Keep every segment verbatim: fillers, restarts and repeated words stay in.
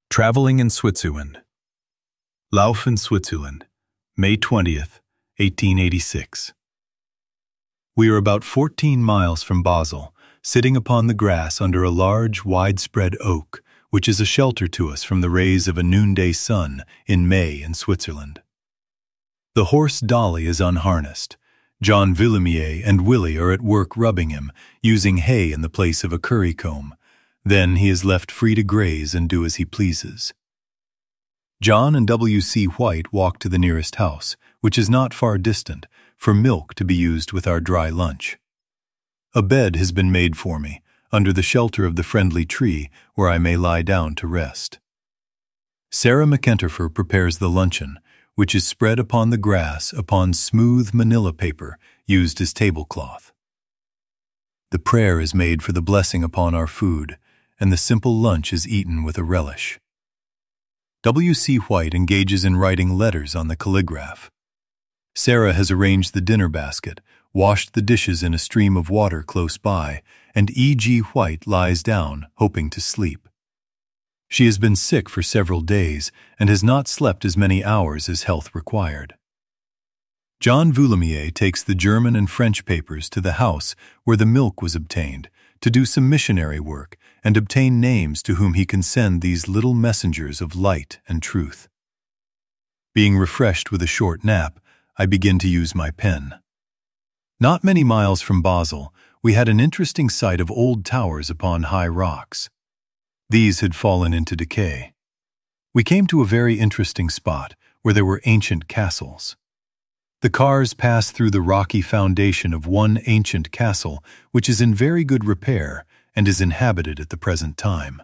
Traveling in Switzerland. Lauf in Switzerland, May twentieth, eighteen eighty-six. We are about fourteen miles from Basel, sitting upon the grass under a large, widespread oak, which is a shelter to us from the rays of a noonday sun in May in Switzerland. The horse Dolly is unharnessed. John Villemier and Willie are at work rubbing him, using hay in the place of a currycomb. Then he is left free to graze and do as he pleases. John and W C White walk to the nearest house, which is not far distant, for milk to be used with our dry lunch. A bed has been made for me, under the shelter of the friendly tree, where I may lie down to rest. Sarah McEnterfer prepares the luncheon, which is spread upon the grass upon smooth manila paper used as tablecloth. The prayer is made for the blessing upon our food, and the simple lunch is eaten with a relish. W C White engages in writing letters on the calligraph. Sarah has arranged the dinner basket, washed the dishes in a stream of water close by, and E G White lies down, hoping to sleep. She has been sick for several days and has not slept as many hours as health required. John Villemier takes the German and French papers to the house where the milk was obtained to do some missionary work and obtain names to whom he can send these little messengers of light and truth. Being refreshed with a short nap, I begin to use my pen. Not many miles from Basel, we had an interesting sight of old towers upon high rocks. These had fallen into decay. We came to a very interesting spot where there were ancient castles. The cars passed through the rocky foundation of one ancient castle which is in very good repair and is inhabited at the present time.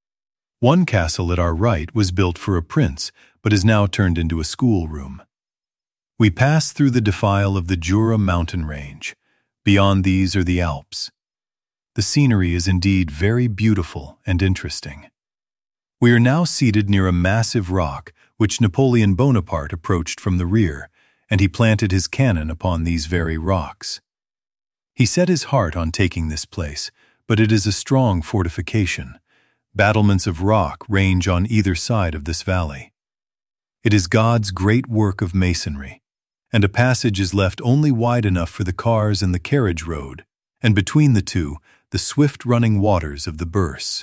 One castle at our right was built for a prince, but is now turned into a schoolroom. We passed through the defile of the Jura mountain range. Beyond these are the Alps. The scenery is indeed very beautiful and interesting. We are now seated near a massive rock which Napoleon Bonaparte approached from the rear, and he planted his cannon upon these very rocks. He set his heart on taking this place, but it is a strong fortification. Battlements of rock range on either side of this valley. It is God's great work of masonry, and a passage is left only wide enough for the cars and the carriage road, and between the two, the swift-running waters of the Bourse.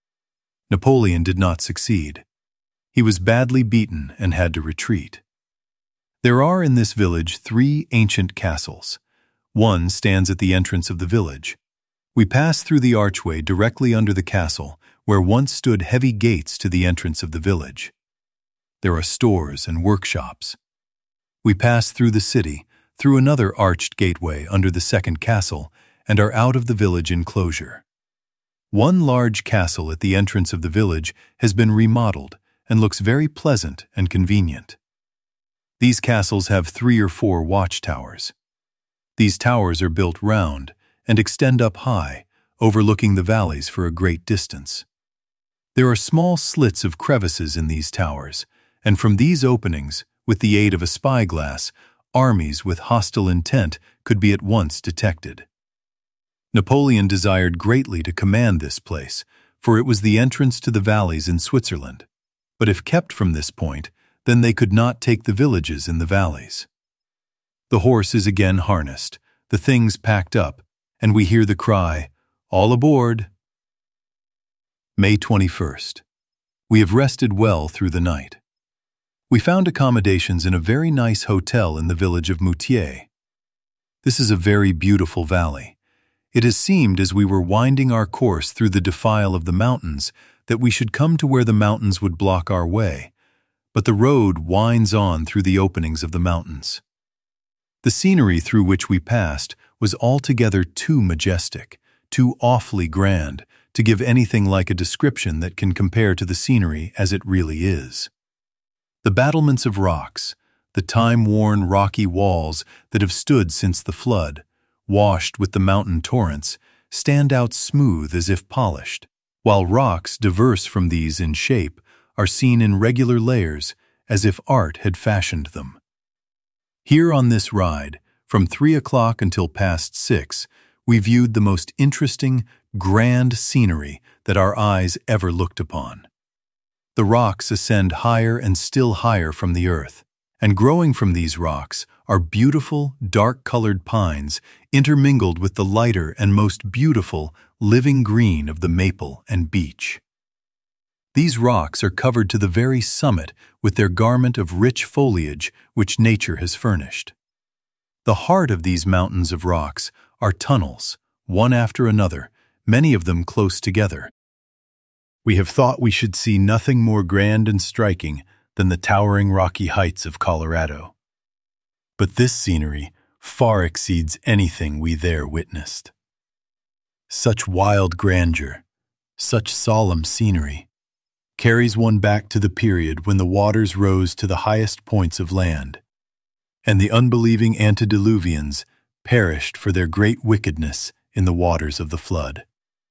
Napoleon did not succeed. He was badly beaten and had to retreat. There are in this village three ancient castles. One stands at the entrance of the village. We pass through the archway directly under the castle, where once stood heavy gates to the entrance of the village. There are stores and workshops. We pass through the city, through another arched gateway under the second castle, and are out of the village enclosure. One large castle at the entrance of the village has been remodeled and looks very pleasant and convenient. These castles have three or four watchtowers. These towers are built round and extend up high, overlooking the valleys for a great distance. There are small slits of crevices in these towers, and from these openings, with the aid of a spyglass, armies with hostile intent could be at once detected. Napoleon desired greatly to command this place, for it was the entrance to the valleys in Switzerland. But if kept from this point, then they could not take the villages in the valleys. The horse is again harnessed, the things packed up, and we hear the cry, "All aboard!" May twenty-first. We have rested well through the night. We found accommodations in a very nice hotel in the village of Moutier. This is a very beautiful valley. It has seemed as we were winding our course through the defile of the mountains that we should come to where the mountains would block our way, but the road winds on through the openings of the mountains. The scenery through which we passed was altogether too majestic, too awfully grand, to give anything like a description that can compare to the scenery as it really is. The battlements of rocks, the time-worn rocky walls that have stood since the flood, washed with the mountain torrents, stand out smooth as if polished, while rocks diverse from these in shape are seen in regular layers as if art had fashioned them. Here on this ride, from three o'clock until past six, we viewed the most interesting, grand scenery that our eyes ever looked upon. The rocks ascend higher and still higher from the earth, and growing from these rocks are beautiful, dark-colored pines intermingled with the lighter and most beautiful, living green of the maple and beech. These rocks are covered to the very summit with their garment of rich foliage which nature has furnished. The heart of these mountains of rocks are tunnels, one after another, many of them close together. We have thought we should see nothing more grand and striking than the towering rocky heights of Colorado. But this scenery far exceeds anything we there witnessed. Such wild grandeur, such solemn scenery, carries one back to the period when the waters rose to the highest points of land, and the unbelieving antediluvians perished for their great wickedness in the waters of the flood.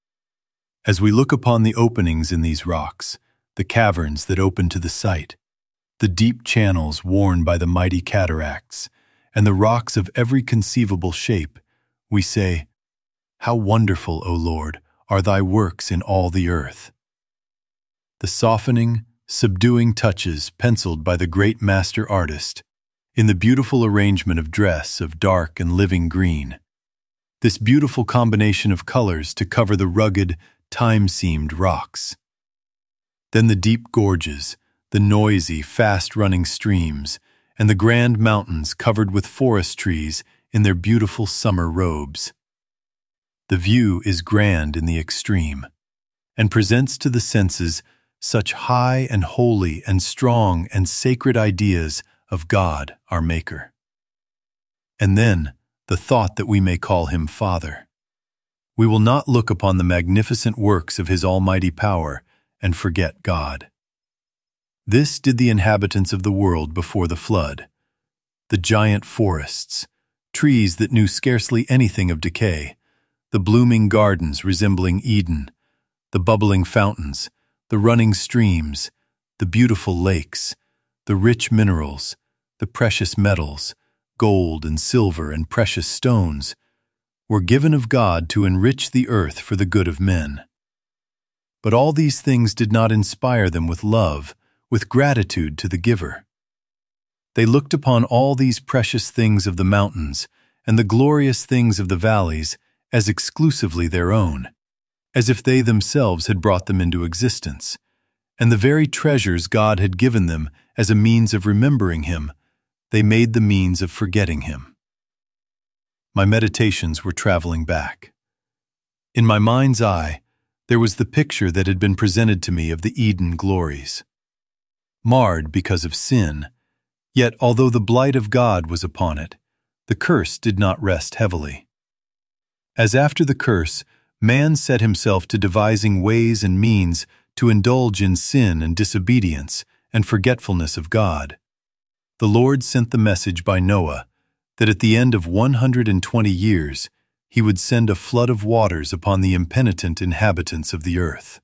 As we look upon the openings in these rocks, the caverns that open to the sight, the deep channels worn by the mighty cataracts, and the rocks of every conceivable shape, we say, "How wonderful, O Lord, are thy works in all the earth." The softening, subduing touches penciled by the great master artist in the beautiful arrangement of dress of dark and living green, this beautiful combination of colors to cover the rugged, time-seamed rocks. Then the deep gorges, the noisy, fast-running streams, and the grand mountains covered with forest trees in their beautiful summer robes. The view is grand in the extreme, and presents to the senses such high and holy and strong and sacred ideas of God, our Maker. And then the thought that we may call him Father. We will not look upon the magnificent works of his almighty power and forget God. This did the inhabitants of the world before the flood. The giant forests, trees that knew scarcely anything of decay, the blooming gardens resembling Eden, the bubbling fountains, the running streams, the beautiful lakes, the rich minerals, the precious metals, gold and silver and precious stones, were given of God to enrich the earth for the good of men. But all these things did not inspire them with love, with gratitude to the giver. They looked upon all these precious things of the mountains and the glorious things of the valleys as exclusively their own, as if they themselves had brought them into existence, and the very treasures God had given them as a means of remembering him, they made the means of forgetting him. My meditations were traveling back. In my mind's eye, there was the picture that had been presented to me of the Eden glories. Marred because of sin, yet although the blight of God was upon it, the curse did not rest heavily. As after the curse, man set himself to devising ways and means to indulge in sin and disobedience and forgetfulness of God, the Lord sent the message by Noah that at the end of one hundred twenty years he would send a flood of waters upon the impenitent inhabitants of the earth.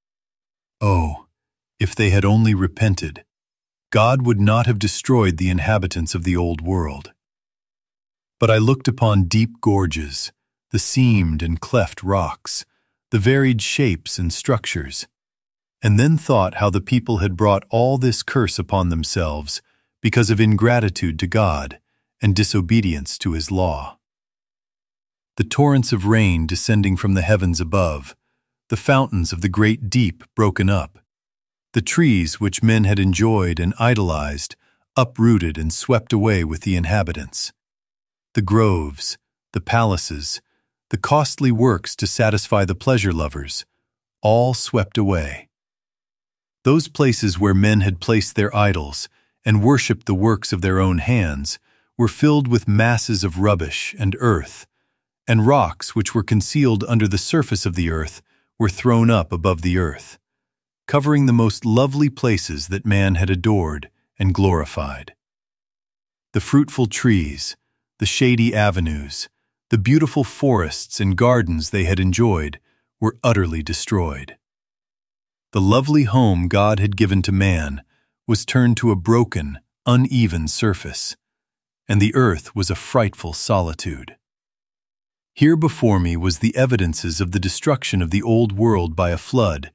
Oh, if they had only repented, God would not have destroyed the inhabitants of the old world. But I looked upon deep gorges, the seamed and cleft rocks, the varied shapes and structures, and then thought how the people had brought all this curse upon themselves because of ingratitude to God and disobedience to his law. The torrents of rain descending from the heavens above, the fountains of the great deep broken up, the trees which men had enjoyed and idolized, uprooted and swept away with the inhabitants, the groves, the palaces, the costly works to satisfy the pleasure lovers, all swept away. Those places where men had placed their idols and worshipped the works of their own hands were filled with masses of rubbish and earth, and rocks which were concealed under the surface of the earth were thrown up above the earth, covering the most lovely places that man had adored and glorified. The fruitful trees, the shady avenues, the beautiful forests and gardens they had enjoyed were utterly destroyed. The lovely home God had given to man was turned to a broken, uneven surface, and the earth was a frightful solitude. Here before me was the evidences of the destruction of the old world by a flood,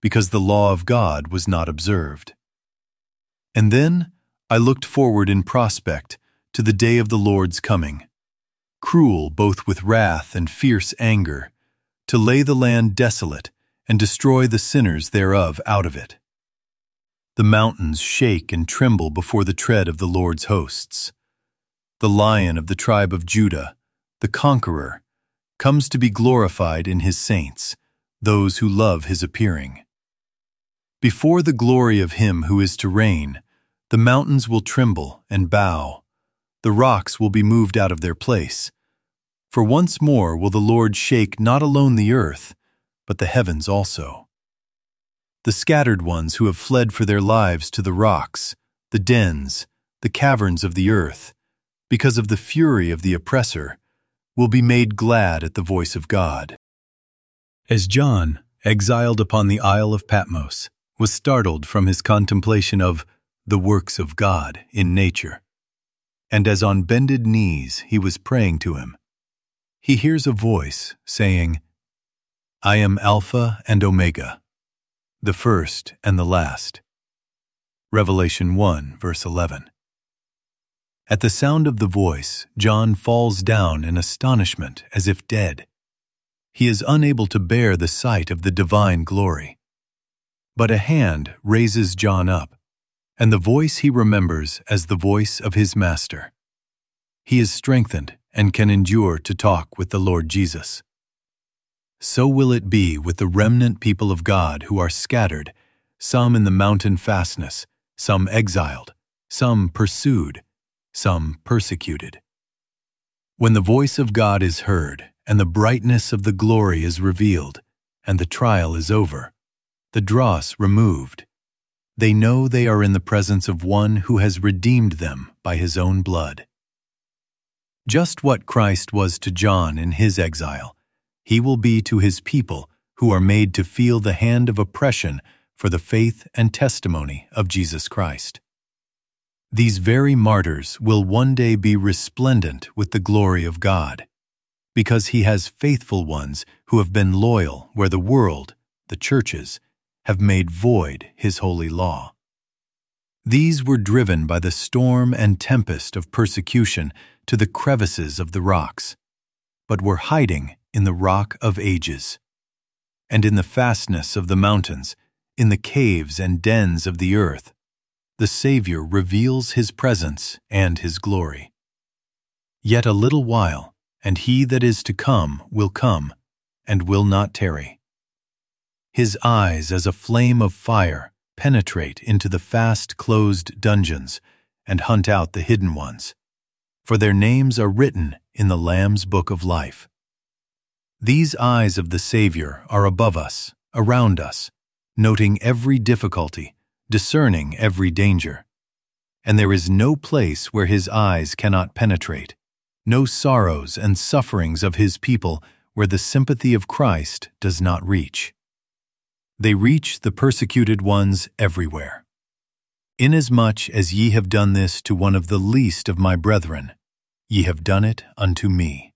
because the law of God was not observed. And then I looked forward in prospect to the day of the Lord's coming, cruel both with wrath and fierce anger, to lay the land desolate and destroy the sinners thereof out of it. The mountains shake and tremble before the tread of the Lord's hosts. The Lion of the tribe of Judah, the Conqueror, comes to be glorified in his saints, those who love his appearing. Before the glory of him who is to reign, the mountains will tremble and bow, the rocks will be moved out of their place. For once more will the Lord shake not alone the earth, but the heavens also. The scattered ones who have fled for their lives to the rocks, the dens, the caverns of the earth, because of the fury of the oppressor, will be made glad at the voice of God. As John, exiled upon the Isle of Patmos, was startled from his contemplation of the works of God in nature, and as on bended knees he was praying to him, he hears a voice saying, "I am Alpha and Omega, the first and the last." Revelation one, verse eleven. At the sound of the voice, John falls down in astonishment as if dead. He is unable to bear the sight of the divine glory. But a hand raises John up, and the voice he remembers as the voice of his Master. He is strengthened and can endure to talk with the Lord Jesus. So will it be with the remnant people of God who are scattered, some in the mountain fastness, some exiled, some pursued, some persecuted. When the voice of God is heard, and the brightness of the glory is revealed, and the trial is over, the dross removed, they know they are in the presence of one who has redeemed them by his own blood. Just what Christ was to John in his exile, he will be to his people who are made to feel the hand of oppression for the faith and testimony of Jesus Christ. These very martyrs will one day be resplendent with the glory of God, because he has faithful ones who have been loyal where the world, the churches, have made void his holy law. These were driven by the storm and tempest of persecution to the crevices of the rocks, but were hiding in the rock of ages. And in the fastness of the mountains, in the caves and dens of the earth, the Savior reveals his presence and his glory. Yet a little while, and he that is to come will come, and will not tarry. His eyes as a flame of fire penetrate into the fast-closed dungeons and hunt out the hidden ones, for their names are written in the Lamb's book of life. These eyes of the Savior are above us, around us, noting every difficulty, discerning every danger. And there is no place where his eyes cannot penetrate, no sorrows and sufferings of his people where the sympathy of Christ does not reach. They reach the persecuted ones everywhere. Inasmuch as ye have done this to one of the least of my brethren, ye have done it unto me.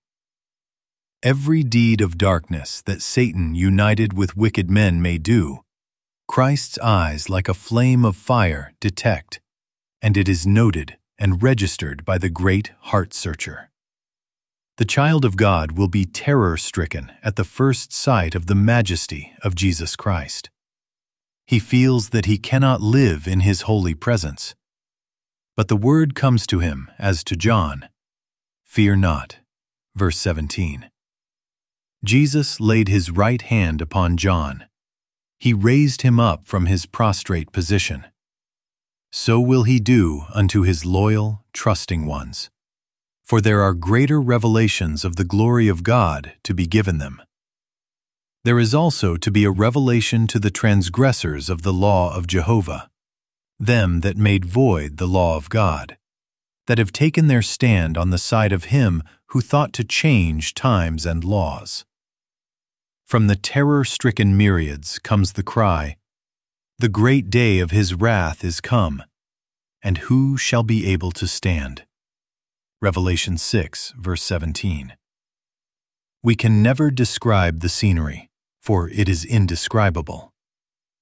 Every deed of darkness that Satan united with wicked men may do, Christ's eyes like a flame of fire detect, and it is noted and registered by the great heart-searcher. The child of God will be terror-stricken at the first sight of the majesty of Jesus Christ. He feels that he cannot live in his holy presence. But the word comes to him as to John, "Fear not." Verse seventeen. Jesus laid his right hand upon John. He raised him up from his prostrate position. So will he do unto his loyal, trusting ones. For there are greater revelations of the glory of God to be given them. There is also to be a revelation to the transgressors of the law of Jehovah, them that made void the law of God, that have taken their stand on the side of him who thought to change times and laws. From the terror-stricken myriads comes the cry, "The great day of his wrath is come, and who shall be able to stand?" Revelation six, verse seventeen. We can never describe the scenery, for it is indescribable.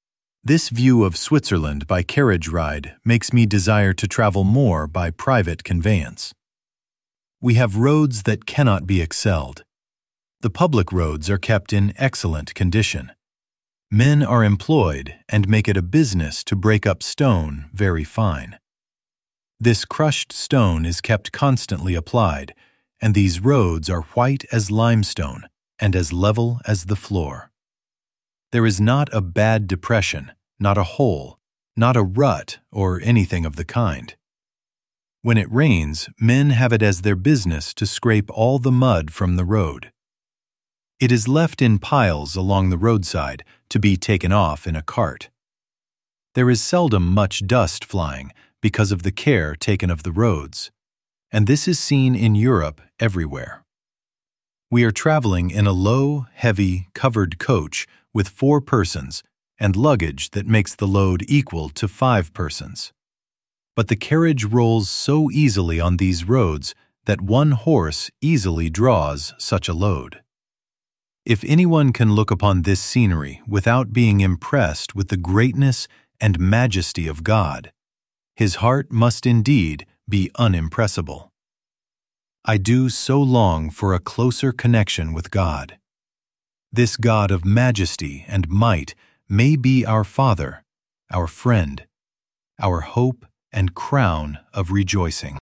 This view of Switzerland by carriage ride makes me desire to travel more by private conveyance. We have roads that cannot be excelled. The public roads are kept in excellent condition. Men are employed and make it a business to break up stone very fine. This crushed stone is kept constantly applied, and these roads are white as limestone and as level as the floor. There is not a bad depression, not a hole, not a rut or anything of the kind. When it rains, men have it as their business to scrape all the mud from the road. It is left in piles along the roadside to be taken off in a cart. There is seldom much dust flying because of the care taken of the roads, and this is seen in Europe everywhere. We are traveling in a low, heavy, covered coach with four persons and luggage that makes the load equal to five persons. But the carriage rolls so easily on these roads that one horse easily draws such a load. If anyone can look upon this scenery without being impressed with the greatness and majesty of God, his heart must indeed be unimpressible. I do so long for a closer connection with God. This God of majesty and might may be our Father, our friend, our hope and crown of rejoicing.